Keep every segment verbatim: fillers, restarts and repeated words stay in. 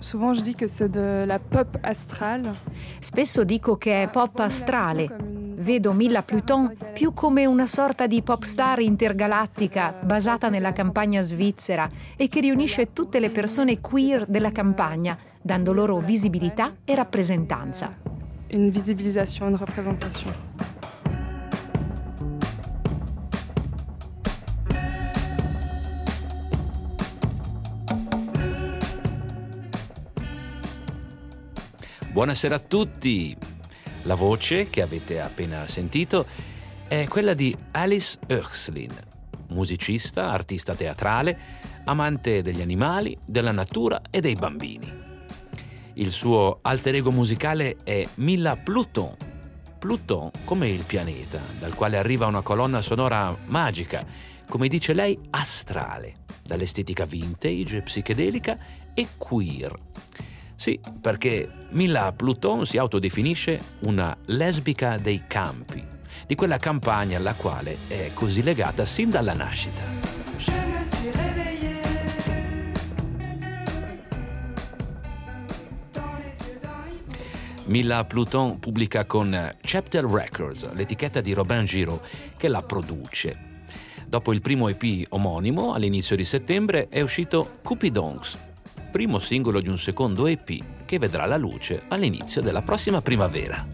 Souvent je dis que c'est de la pop astrale. Spesso dico che è pop astrale. Vedo Milla Pluton più come una sorta di pop star intergalattica basata nella campagna svizzera e che riunisce tutte le persone queer della campagna, dando loro visibilità e rappresentanza. Une visibilisation, une représentation. Buonasera a tutti! La voce che avete appena sentito è quella di Alice Oechslin, musicista, artista teatrale, amante degli animali, della natura e dei bambini. Il suo alter ego musicale è Milla Pluton. Pluton come il pianeta, dal quale arriva una colonna sonora magica, come dice lei, astrale, dall'estetica vintage, psichedelica e queer. Sì, perché Milla Pluton si autodefinisce una lesbica dei campi, di quella campagna alla quale è così legata sin dalla nascita. Milla Pluton pubblica con Chapter Records, l'etichetta di Robin Giraud, che la produce. Dopo il primo E P omonimo, all'inizio di settembre, è uscito Cupidons, primo singolo di un secondo E P che vedrà la luce all'inizio della prossima primavera.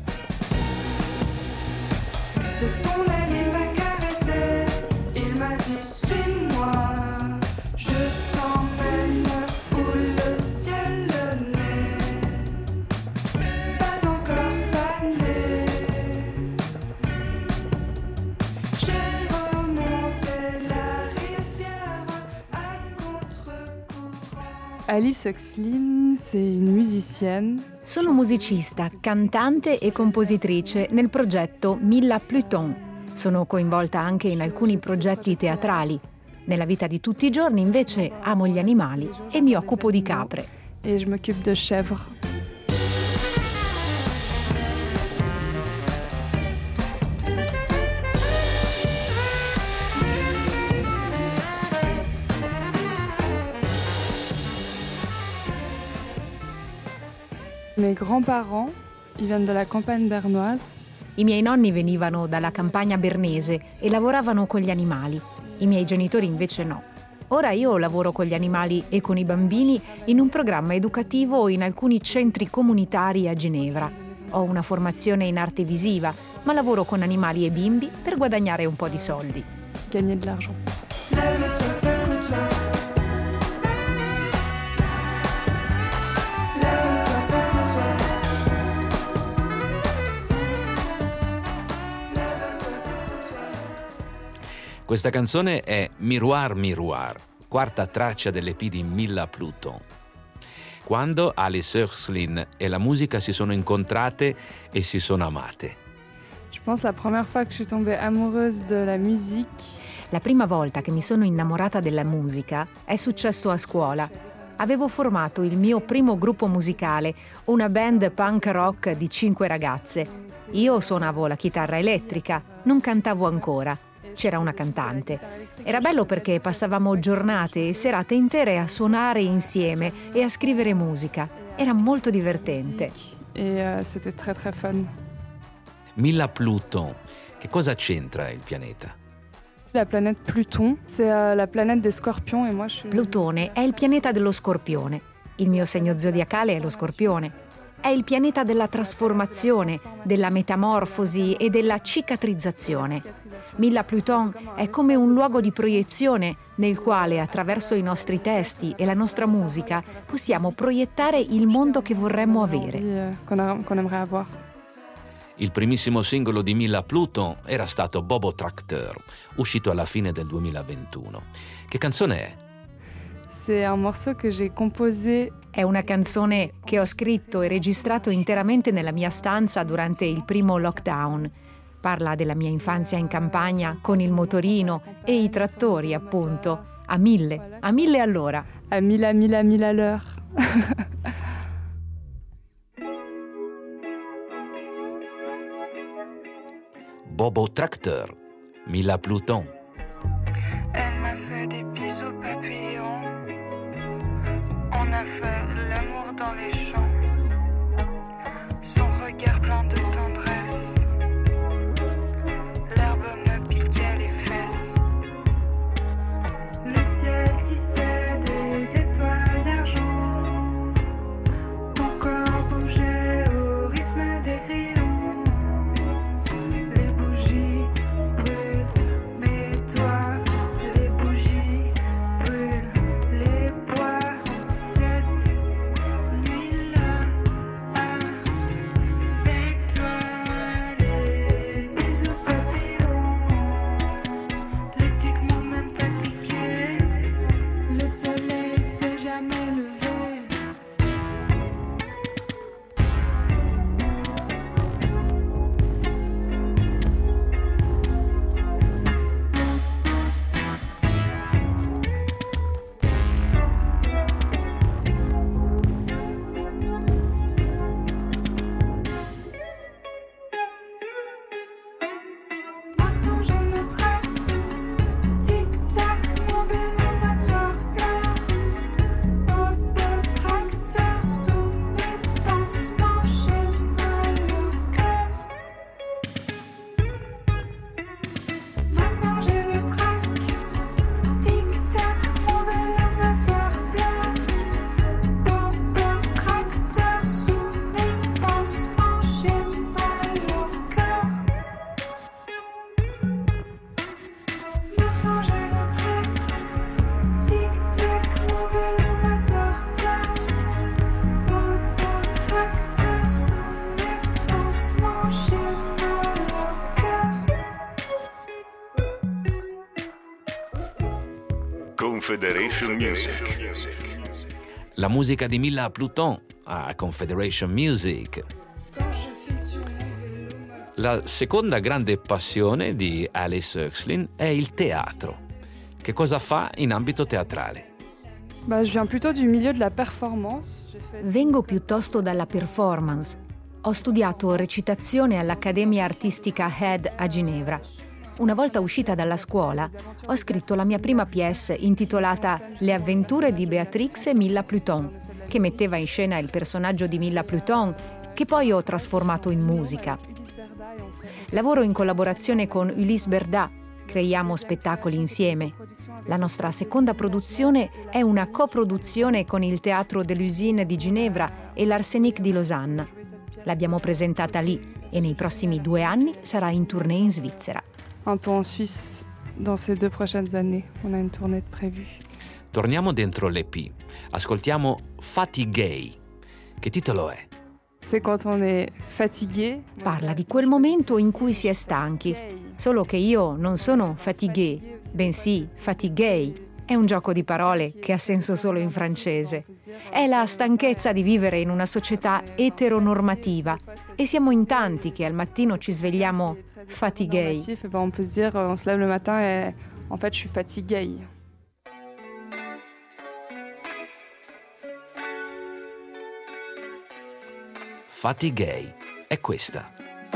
Alice Oechslin, c'est une musicienne. Sono musicista, cantante e compositrice nel progetto Milla Pluton. Sono coinvolta anche in alcuni progetti teatrali. Nella vita di tutti i giorni, invece, amo gli animali e mi occupo di capre. Et je m'occupe de chèvres. Mes grands-parents, ils viennent de la campagne bernoise. I miei nonni venivano dalla campagna bernese e lavoravano con gli animali. I miei genitori invece no. Ora io lavoro con gli animali e con i bambini in un programma educativo in alcuni centri comunitari a Ginevra. Ho una formazione in arte visiva, ma lavoro con animali e bimbi per guadagnare un po' di soldi. Gagner de l'argent. Questa canzone è Miroir Miroir, quarta traccia dell'E P di Milla Pluton. Quando Alice Oechslin e la musica si sono incontrate e si sono amate. Je pense la première fois que je suis tombée amoureuse de la musique. La prima volta che mi sono innamorata della musica è successo a scuola. Avevo formato il mio primo gruppo musicale, una band punk rock di cinque ragazze. Io suonavo la chitarra elettrica, non cantavo ancora. C'era una cantante. Era bello perché passavamo giornate e serate intere a suonare insieme e a scrivere musica. Era molto divertente. E uh, c'était très très fun. Milla Pluton, che cosa c'entra il pianeta? La planète Pluton, c'est uh, la planète des scorpions et moi je suis... Plutone è il pianeta dello Scorpione. Il mio segno zodiacale è lo Scorpione. È il pianeta della trasformazione, della metamorfosi e della cicatrizzazione. Milla Pluton è come un luogo di proiezione nel quale, attraverso i nostri testi e la nostra musica, possiamo proiettare il mondo che vorremmo avere. Il primissimo singolo di Milla Pluton era stato Bobo Tracteur, uscito alla fine del duemilaventuno. Che canzone è? C'est un morceau que j'ai composé. È una canzone che ho scritto e registrato interamente nella mia stanza durante il primo lockdown. Parla della mia infanzia in campagna con il motorino e i trattori, appunto, a mille, a mille all'ora. A mille, a mille, a mille à l'heure. Bobo Tracteur, Milla Pluton. Elle m'a fait des bisous papillons. On a a fait l'amour dans les champs. Son regard plein de tendresse, l'herbe me piquait les fesses. Le ciel tissait des étoiles d'argent, ton corps bougeait au rythme des grillons. Les bougies brûlent, mais toi, les bougies brûlent les bois. Cette nuit-là, avec toi, les bisous papillons. Les tiques m'ont même pas piqué. Le soleil s'est jamais levé. Maintenant je me traque, tic-tac, mon vélo moteur pleure. Bobo tracteur sous mes pansements, j'ai mal au cœur. Maintenant je le traque, tic-tac, mon vélo moteur pleure. Bobo tracteur sous mes pansements, j'ai mal au cœur. Maintenant je le traque, tic-tac, mon vélo moteur pleure. Bobo tracteur sous mes pansements, j'ai mal au cœur. Confederation Music. La musica di Milla Pluton a Confederation Music. Quand je file sur mon vélo moteur. La seconda grande passione di Alice Oechslin è il teatro. Che cosa fa in ambito teatrale? Bah, je viens plutôt du milieu de la performance. J'ai fait- Vengo piuttosto dalla performance. Ho studiato recitazione all'Accademia Artistica Head a Ginevra. Una volta uscita dalla scuola, ho scritto la mia prima pièce intitolata Le avventure di Béatrix e Milla Pluton, che metteva in scena il personaggio di Milla Pluton, che poi ho trasformato in musica. Lavoro in collaborazione con Ulysse Berda, creiamo spettacoli insieme. La nostra seconda produzione è una coproduzione con il Teatro de l'Usine di Ginevra e l'Arsenic di Losanna. L'abbiamo presentata lì e nei prossimi due anni sarà in tournée in Svizzera. Un peu en Suisse dans ces deux prochaines années. On a une tournée de prévue. Torniamo dentro l'E P. Ascoltiamo Fatigué. Che titolo è? C'est quand on est fatigué. Parla di quel momento in cui si è stanchi, solo che io non sono fatigué, bensì fatigué. È un gioco di parole che ha senso solo in francese. È la stanchezza di vivere in una società eteronormativa e siamo in tanti che al mattino ci svegliamo fatigué. Normatif, et ben, on peut se dire, on se lève le matin et en fait je suis fatiguée. Fatigué. È questa.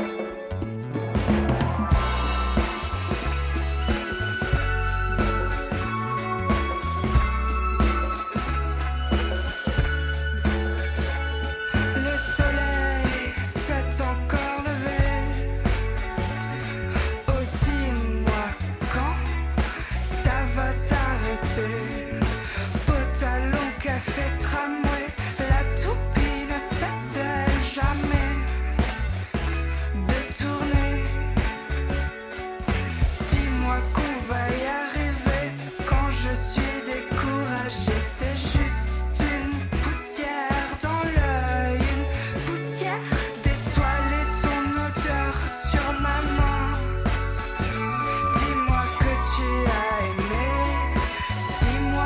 Le soleil s'est encore levé. Oh, dis-moi quand ça va s'arrêter. Potalon, café, tramway, la toupie ne cesse jamais de tourner. Dis-moi qu'on va y arriver quand je suis découragée. C'est juste une poussière dans l'œil, une poussière d'étoiles et ton odeur sur ma main. Dis-moi que tu as aimé, dis-moi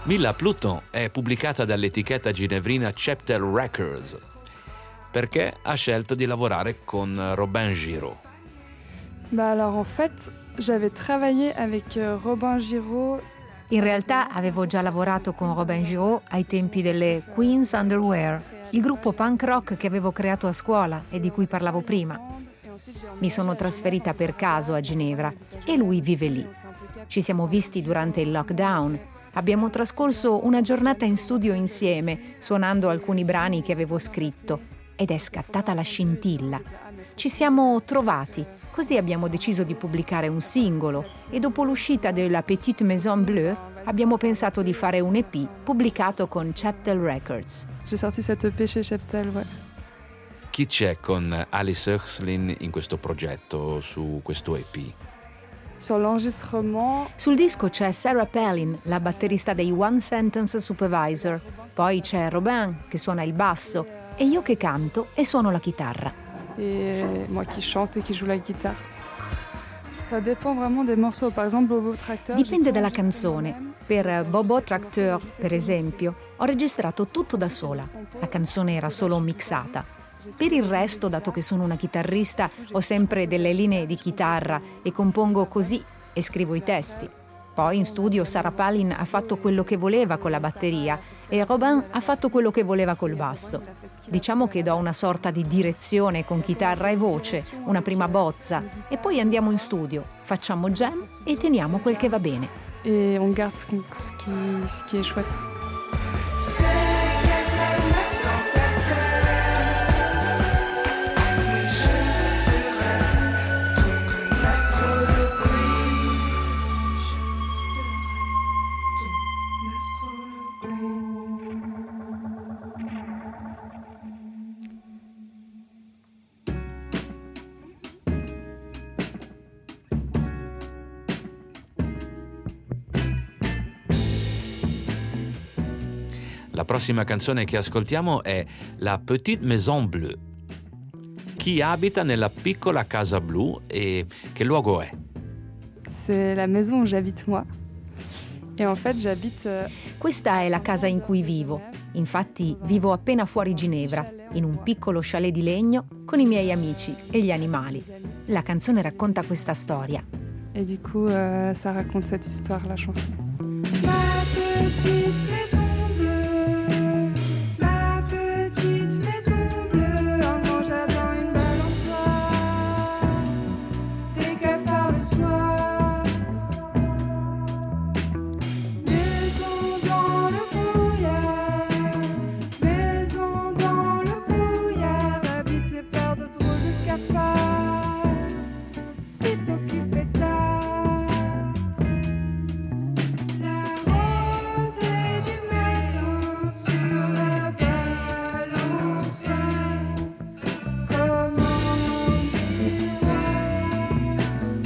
Milla Pluton è pubblicata dall'etichetta ginevrina Cheptel Records perché ha scelto di lavorare con Robin Giraud. Bah alors en fait, j'avais travaillé avec euh, Robin Giraud. In realtà avevo già lavorato con Robin Giraud ai tempi delle Queen's Underwear, il gruppo punk rock che avevo creato a scuola e di cui parlavo prima. Mi sono trasferita per caso a Ginevra e lui vive lì. Ci siamo visti durante il lockdown. Abbiamo trascorso una giornata in studio insieme, suonando alcuni brani che avevo scritto, ed è scattata la scintilla. Ci siamo trovati, così abbiamo deciso di pubblicare un singolo e dopo l'uscita della Petite Maison Bleue abbiamo pensato di fare un E P pubblicato con Cheptel Records. J'ai sorti cette E P chez Cheptel, ouais. Chi c'è con Alice Oechslin in questo progetto, su questo E P? Sur l'enregistrement, Sul disco c'è Sarah Palin, la batterista dei One Sentence Supervisor, poi c'è Robin che suona il basso e io che canto e suono la chitarra. et moi qui chante et qui joue la guitare. Ça dépend vraiment des morceaux. Par exemple, Bobo Tracteur. Dipende dalla canzone. Per Bobo Tracteur, per esempio, ho registrato tutto da sola. La canzone era solo mixata. Per il resto, dato che sono una chitarrista, ho sempre delle linee di chitarra e compongo così e scrivo i testi. Poi in studio Sarah Palin ha fatto quello che voleva con la batteria e Robin ha fatto quello che voleva col basso. Diciamo che do una sorta di direzione con chitarra e voce, una prima bozza, e poi andiamo in studio, facciamo jam e teniamo quel che va bene. Et on garde ce, qu'on- ce qui, ce qui est chouette. La prossima canzone che ascoltiamo è La Petite Maison Bleue. Chi abita nella piccola casa blu e che luogo è? C'est la maison où j'habite moi. Et en fait, j'habite euh, Questa è la casa in cui vivo. Infatti vivo appena fuori Ginevra, in un piccolo chalet di legno con i miei amici e gli animali. La canzone racconta questa storia. et du coup, euh, ça raconte cette histoire, la chanson. Ma petite maison bleue, ma petite maison bleue, un grand jardin, une balançoire, des cafards le soir. Maison dans le brouillard, maison dans le brouillard, habitée par de drôles de cafards. C'est toi qui fais tard. La rosée du matin sur la balançoire, comme un miroir.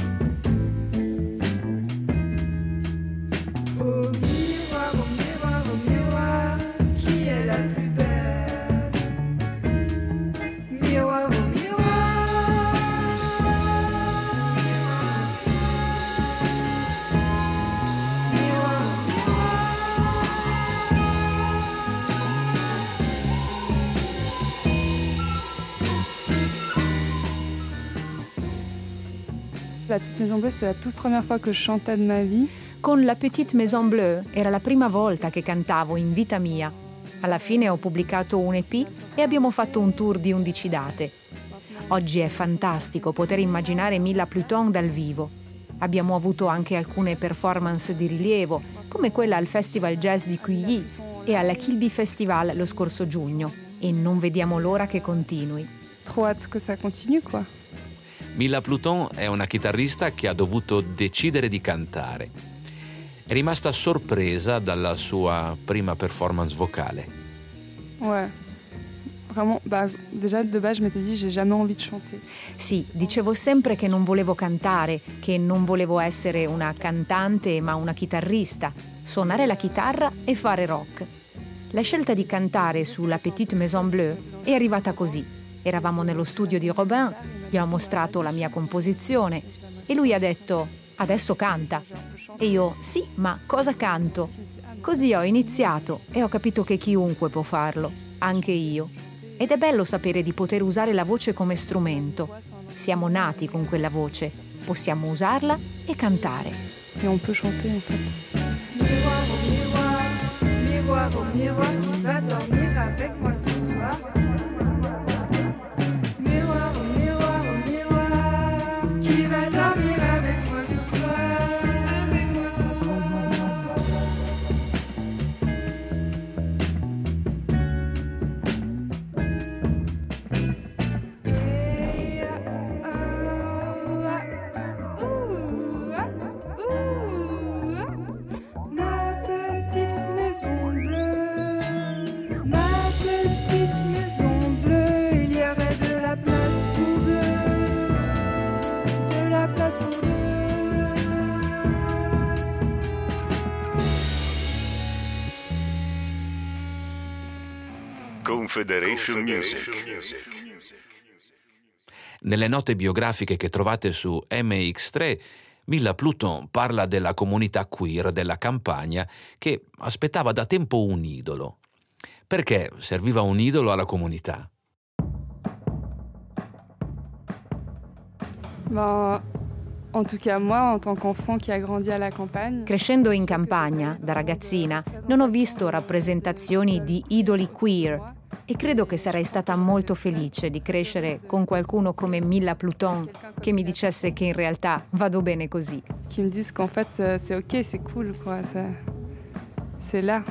Au miroir, au miroir, au miroir, qui est la plus belle? Miroir, au miroir. La Petite Maison Bleue, c'est la toute première fois que je chantais de ma vie. Con la Petite Maison Bleue era la prima volta che cantavo in vita mia. Alla fine ho pubblicato un E P e abbiamo fatto un tour di undici date. Oggi è fantastico poter immaginare Milla Pluton dal vivo. Abbiamo avuto anche alcune performance di rilievo, come quella al Festival Jazz di Quilly e alla Kilby Festival lo scorso giugno, e non vediamo l'ora che continui. Trop hâte que ça continue, quoi. Milla Pluton è una chitarrista che ha dovuto decidere di cantare. È rimasta sorpresa dalla sua prima performance vocale. Ouais. Vraiment, bah, déjà de base, je m'étais dit, j'ai jamais envie de chanter. Sì, dicevo sempre che non volevo cantare, che non volevo essere una cantante ma una chitarrista, suonare la chitarra e fare rock. La scelta di cantare sulla Petite Maison Bleue è arrivata così. Eravamo nello studio di Robin, gli ho mostrato la mia composizione e lui ha detto «Adesso canta». E io «Sì, ma cosa canto?» Così ho iniziato e ho capito che chiunque può farlo, anche io. Ed è bello sapere di poter usare la voce come strumento. Siamo nati con quella voce, possiamo usarla e cantare. Et on peut chanter en fait. Miroir au miroir, miroir au miroir, qui va dormir avec moi ce soir? Miroir au miroir au miroir, qui va dormir avec moi ce soir? Avec moi ce soir. Et ah, ah, ah, ouh, ah, ouh, ah. Ma petite maison bleue, ma petite maison bleue, il y aurait de la place pour deux, de la place pour deux. Confederation Music. Nelle note biografiche che trovate su M X tre, Milla Pluton parla della comunità queer della Campania che aspettava da tempo un idolo. Perché serviva un idolo alla comunità? Ben, en tout cas moi, en tant qu'enfant qui a grandi à la campagne, Crescendo in campagna, da ragazzina, non ho visto rappresentazioni di idoli queer e credo che sarei stata molto felice di crescere con qualcuno come Milla Pluton che mi dicesse che in realtà vado bene così. qui me disent qu'en fait euh, c'est ok, c'est cool quoi, c'est, c'est là.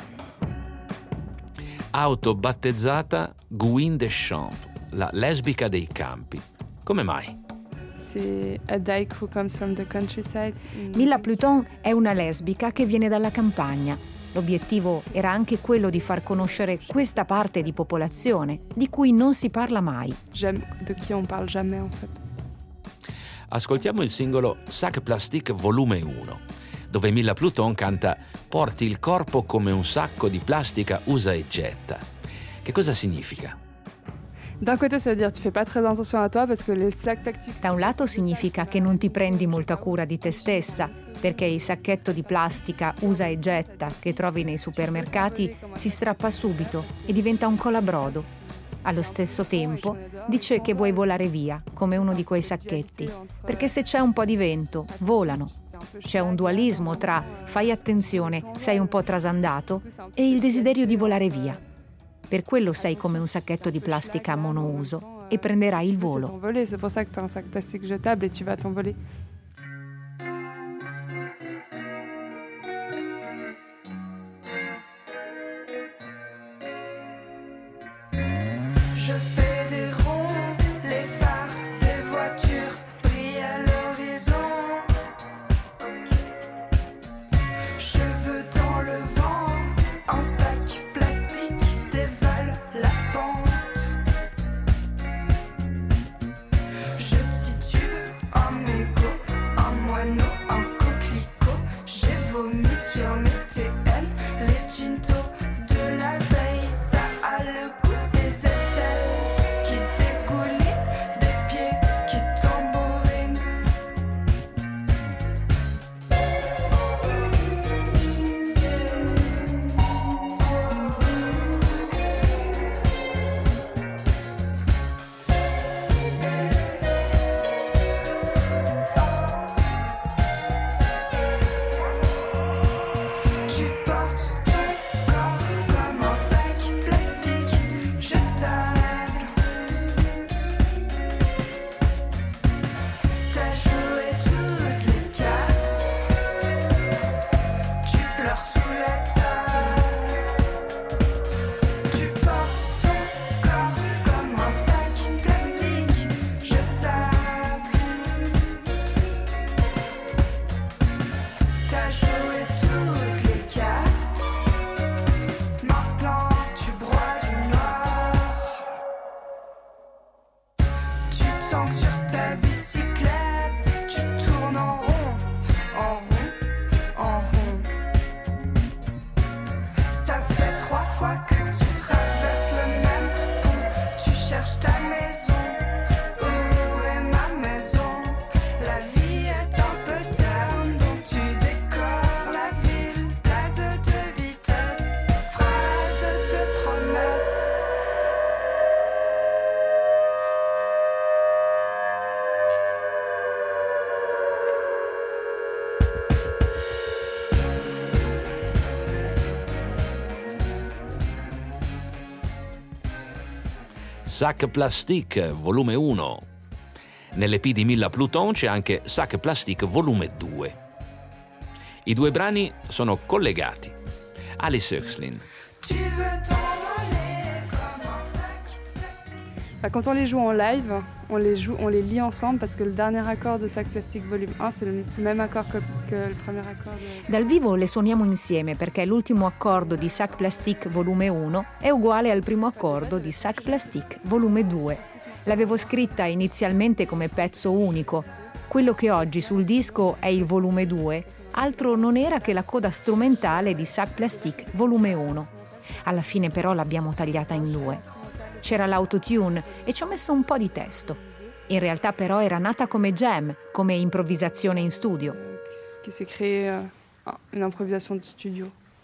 Autobattezzata Gwyn Deschamps, la lesbica dei campi. Come mai? C'est a dyke who comes from the countryside. Milla Pluton è una lesbica che viene dalla campagna. L'obiettivo era anche quello di far conoscere questa parte di popolazione di cui non si parla mai. Jamais, de qui on parle jamais en fait. Ascoltiamo il singolo Sac Plastique volume uno, dove Milla Pluton canta «Porti il corpo come un sacco di plastica, usa e getta». Che cosa significa? D'un côté, ça veut dire tu fais pas très attention à toi parce que les sacs plastiques. Da un lato significa che non ti prendi molta cura di te stessa, perché il sacchetto di plastica usa e getta che trovi nei supermercati si strappa subito e diventa un colabrodo. Allo stesso tempo dice che vuoi volare via, come uno di quei sacchetti, perché se c'è un po' di vento, volano. C'è un dualismo tra fai attenzione, sei un po' trasandato, e il desiderio di volare via. Per quello sei come un sacchetto di plastica monouso e prenderai il C'est volo. t'envoler, c'est pour ça que tu as un sac plastique jetable et tu vas t'envoler. Je fais des ronds, les phares des voitures brillent à l'horizon. Cheveux dans le vent, un sac plastique dévale la pente. Je titube un mégot, un moineau, un coquelicot. J'ai vomi sur mes T N, les gintos de la veille. Ça a le goût des aisselles qui dégoulinent, des pieds qui tambourinent. Tu portes ton corps comme un sac plastique jetable. T'as joué toutes les cartes. Tu pleures sous la table. Tu portes ton corps comme un sac plastique jetable. T'as joué toutes les cartes. Maintenant tu broies du noir. Tu tangues sur ta bicyclette. Tu tournes en rond, en rond, en rond. Ça fait trois fois que tu traverses le même pont. Tu cherches ta maison. Où est ma maison? La vie est un peu terne, donc tu décores la ville. Gaz de Sac Plastique volume uno. Nell'E P di Milla Pluton c'è anche Sac Plastique volume due. I due brani sono collegati. Alice Oechslin. Tu veux t'envoler comme un sac plastique. Bah, quand on les joue en live, on les, joue, on les lit ensemble parce que le dernier accord de Sac Plastique volume un, c'est le même accord que, que le premier accord de... Dal vivo le suoniamo insieme perché l'ultimo accordo di Sac Plastique volume uno è uguale al primo accordo di Sac Plastique volume due. L'avevo scritta inizialmente come pezzo unico. Quello che oggi sul disco è il volume due, altro non era che la coda strumentale di Sac Plastique volume uno. Alla fine però l'abbiamo tagliata in due. C'era l'autotune e ci ho messo un po' di testo. In realtà però era nata come jam, come improvvisazione in studio. Qui s'est créé euh, une improvisation de studio.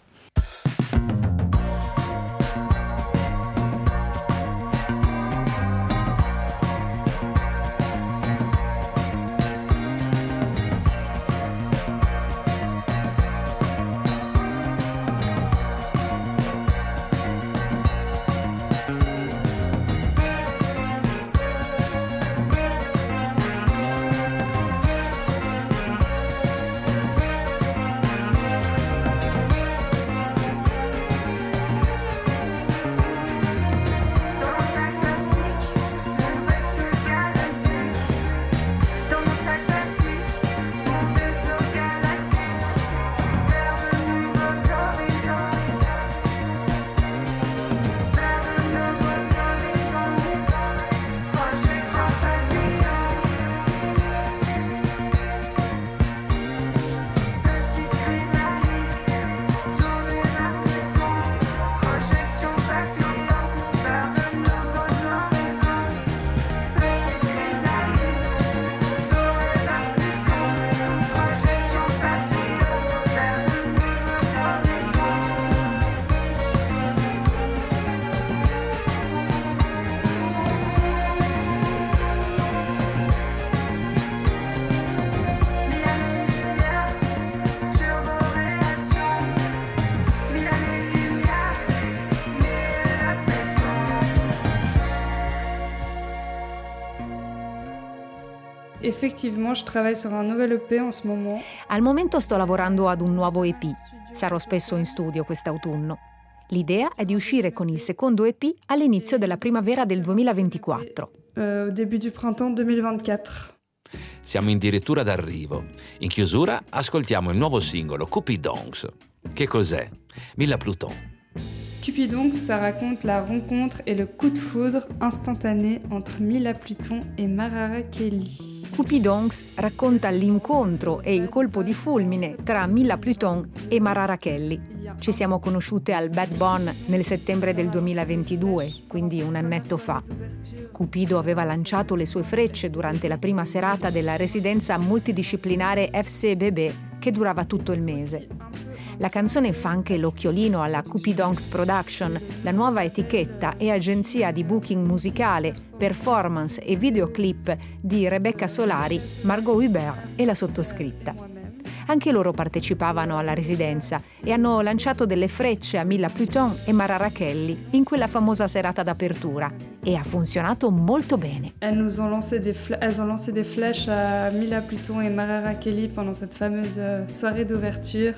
Effectivement, je travaille sur un nouvel E P en ce moment. Al momento sto lavorando ad un nuovo E P. Sarò spesso in studio quest'autunno. L'idea è di uscire con il secondo E P all'inizio della primavera del duemilaventiquattro. Euh, au début du printemps duemilaventiquattro. Siamo addirittura d'arrivo. In chiusura ascoltiamo il nuovo singolo Cupidongs. Che cos'è? Milla Pluton. Cupidongs, ça raconte la rencontre et le coup de foudre instantané entre Milla Pluton et Marara Kelly. Cupidongs racconta l'incontro e il colpo di fulmine tra Milla Pluton e Marara Kelly. Ci siamo conosciute al Bad Bon nel settembre del duemilaventidue, quindi un annetto fa. Cupido aveva lanciato le sue frecce durante la prima serata della residenza multidisciplinare F C B B che durava tutto il mese. La canzone fa anche l'occhiolino alla Cupidongs Production, la nuova etichetta e agenzia di booking musicale, performance e videoclip di Rebecca Solari, Margot Hubert e la sottoscritta. Anche loro partecipavano alla residenza e hanno lanciato delle frecce a Milla Pluton e Marara Kelly in quella famosa serata d'apertura e ha funzionato molto bene. Elles nous ont lancé des fl- elles ont lancé des flèches à Milla Pluton et Marara Kelly pendant cette fameuse soirée d'ouverture.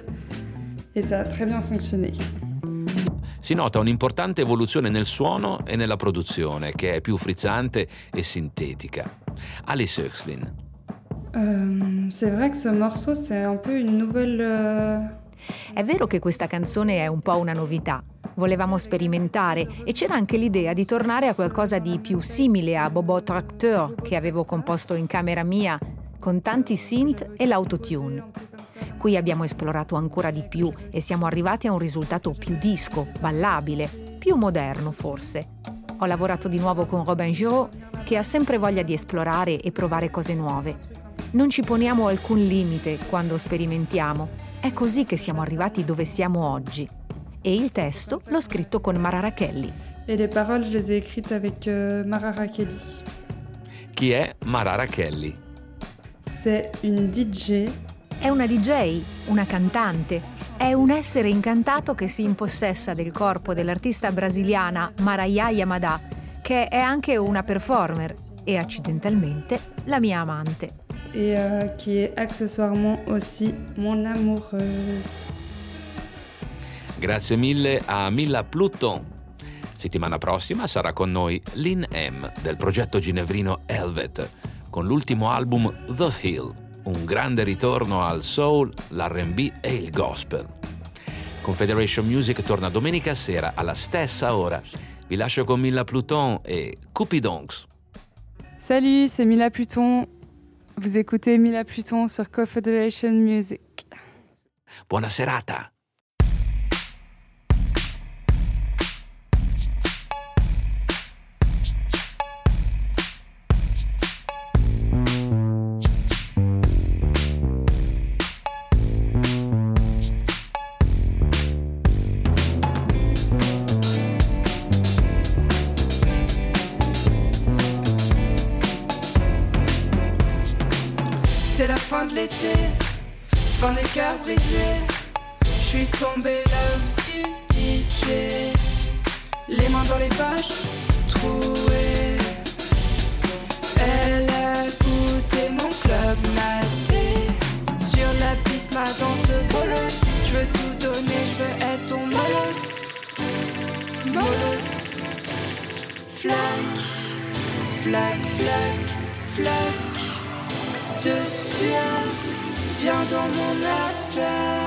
E ça a très bien fonctionné. Si nota un'importante evoluzione nel suono e nella produzione, che è più frizzante e sintetica. Alice Oechslin. Euh, c'est vrai que ce morceau, c'est un peu une nouvelle... Euh... È vero che questa canzone è un po' una novità. Volevamo sperimentare e c'era anche l'idea di tornare a qualcosa di più simile a Bobo Tracteur, che avevo composto in camera mia, con tanti synth e l'autotune. Qui abbiamo esplorato ancora di più e siamo arrivati a un risultato più disco, ballabile, più moderno forse. Ho lavorato di nuovo con Robin Giraud, che ha sempre voglia di esplorare e provare cose nuove. Non ci poniamo alcun limite quando sperimentiamo. È così che siamo arrivati dove siamo oggi. E il testo l'ho scritto con Marara Kelly. E le parole, je les ai écrites avec euh, Marara Kelly. Chi è Marara Kelly? C'est une D J. È una D J, una cantante. È un essere incantato che si impossessa del corpo dell'artista brasiliana Maraya Yamada, che è anche una performer e accidentalmente la mia amante. Et euh, qui est accessoirement aussi mon amoureuse. Grazie mille a Milla Pluton. Settimana prossima sarà con noi Lynn M. del progetto ginevrino Helvet, con l'ultimo album The Hill, un grande ritorno al soul, l'R and B e il gospel. Confederation Music torna domenica sera alla stessa ora. Vi lascio con Milla Pluton e Cupidonks. Salut, c'est Milla Pluton. Vous écoutez Milla Pluton sur Confederation Music. Buona serata! C'est la fin de l'été, fin des cœurs brisés. Je suis tombé love du D J, les mains dans les poches, trouées. Elle a goûté mon club maté. Sur la piste, ma danse bolos. Je veux tout donner, je veux être ton molos. Molos. Flac, flac, flac, flac de sueur, viens dans mon after.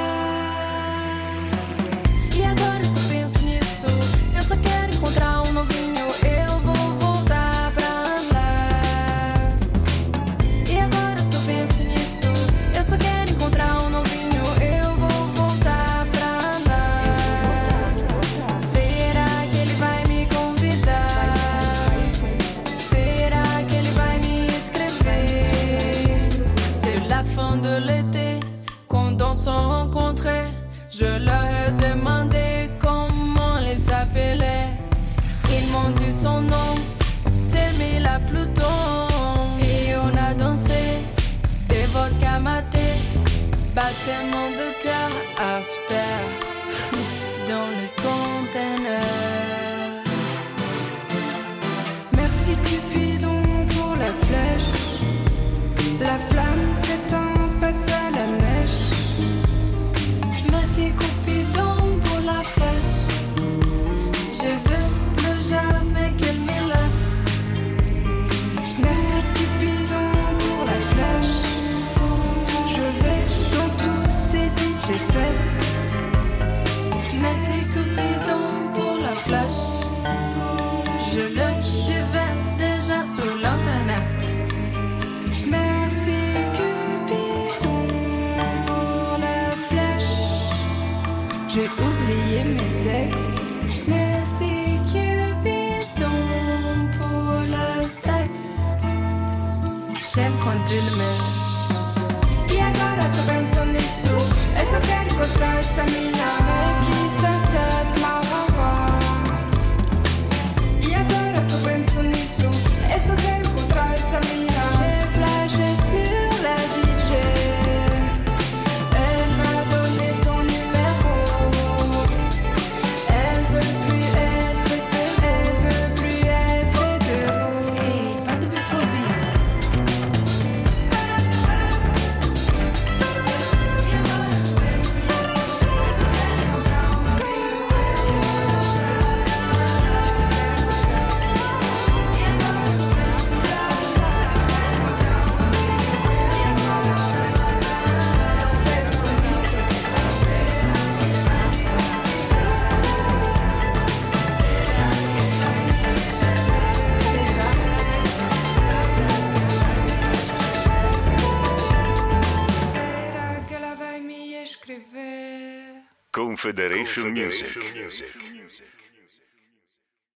E agora eu só penso nisso. Eu só quero encontrar um novinho. Eu vou voltar pra lá. E agora eu só penso nisso. Eu só quero encontrar um novinho. Eu vou voltar pra lá. Será que ele vai me convidar? Será que ele vai me escrever? La fin de l'été, quand on s'est rencontrés, je leur ai demandé comment ils s'appelaient. Ils m'ont dit son nom, c'est Milla Pluton. Et on a dansé, des vodka maté, battement de cœur after, dans le container. Merci Cupidon pour la flèche. La flamme s'éteint, passe à la mèche. Merci Cupidon pour la flèche. Je veux plus jamais qu'elle me laisse. Merci Cupidon pour la flèche. Je vais dans tous ces D J sets. Merci Cupidon pour la flèche. Je le suivais déjà sur l'internet. Merci Cupidon pour la flèche. J'ai oublié mes ex. Merci Cupidon pour le sexe. J'aime quand tu le mets. E agora só penso nisso. Eu só quero encontrar essa mina que sunset marava. E agora só penso nisso. Eu só quero encontrar essa mina. J'ai flashé sur la D J. Elle m'a donné son numéro. Elle veut plus être hétéro. Elle veut plus être hétéro. Hey, pas de biphobie. Confederation Music.